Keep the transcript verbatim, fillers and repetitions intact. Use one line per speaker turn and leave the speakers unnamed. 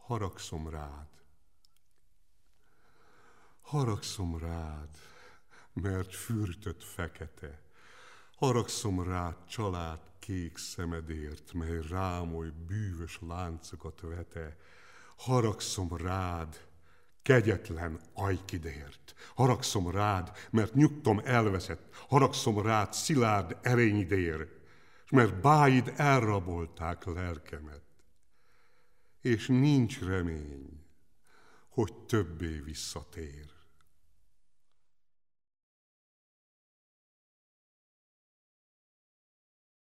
haragszom rád. Haragszom rád, mert fürtött fekete. Haragszom rád család kék szemedért, mely rám oly bűvös láncokat vete. Haragszom rád, kegyetlen ajkidért. Haragszom rád, mert nyugtom elveszett. Haragszom rád, szilárd erényidér, és mert báid elrabolták lelkemet. És nincs remény, hogy többé visszatér.